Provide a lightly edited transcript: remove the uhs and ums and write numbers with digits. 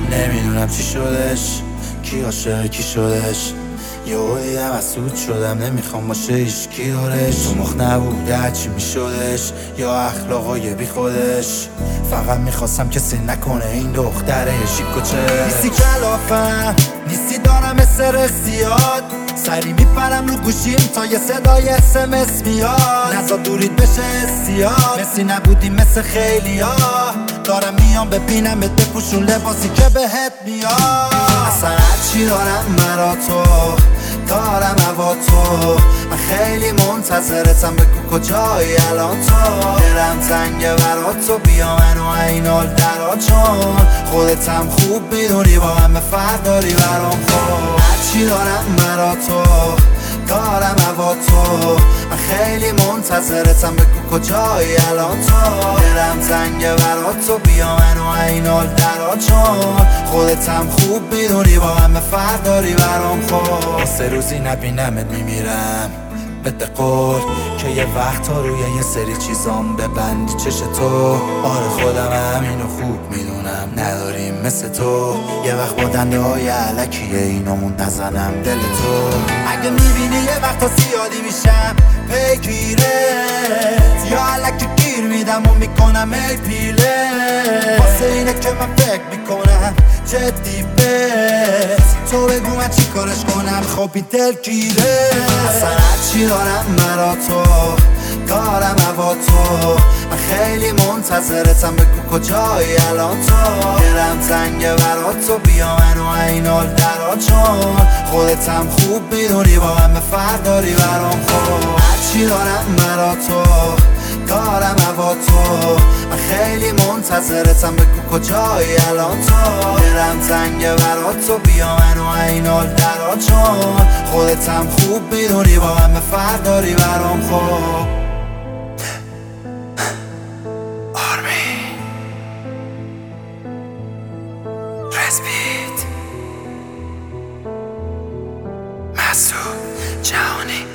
نمیدونم چی شدش، کی عاشق کی شدش. یهو دیدم حسود شدم، نمیخوام باشه هیچکی دورش. تو مخ نبوده چی میشدش، یا اخلاقای بی خودش. فقط میخواستم کسی نکنه این دختره شیکوچه. نیستی کلافم، نیستی دارم استرسیاد. سری میپرم رو گوشیم تا یه صدای SMS میاد. نزا دورید بشه استیاد، مسی نبودی مثل خیلی ها. دارم میام ببینمت بپوشون لباسی که بهت میاد. اصلا هرچی دارم مرا تو، دارم هوا تو. من خیلی منتظرتم، بگو کجایی الان تو. دلم تنگه برا تو، بیا منو اینال درا. چون خودتم خوب میدونی با همه فرق داری برام. خب هرچی دارم مرا تو، دارم هوا تو. من خیلی منتظرتم، بگو کجایی الان تو. دلم تنگه برا تو، بیا منو اینال درا. چون خودتم خوب میدونی با همه فرق داری برام. خب 3 روزی نبینمت میمیرم، بده قول که یه وقت ها روی یه سری چیزام ببندی چش تو. آره خودم همینو خوب میدونم، نداریم مثل تو. یه وقت با دنده های علکیه اینامون نزنم دل تو. اگه میبینی یه وقت ها زیادی میشم پیگیرت، یا علکی گیر میدم و میکنم ای پیله. واسه اینه که من فکر میکنم جدی بس. تو بگو من چی کارش کنم، خب این دل گیره. اصلا هرچی دارم مرا تو، دارم هوا تو. من خیلی منتظرتم، بگو کجایی الان تو. دلم تنگه برا تو، بیا منو اینال درا. چون خودتم خوب میدونی با همه فرق داری برام. خب هرچی دارم مرا تو، دارم هوا تو. من خیلی منتظرتم، بگو کجایی الان تو. دلم تنگه برا تو، بیا منو اینال درا. چون خودتم خوب میدونی با همه فرق داری برام. خب آرمین رزبیت مسعود جهانی.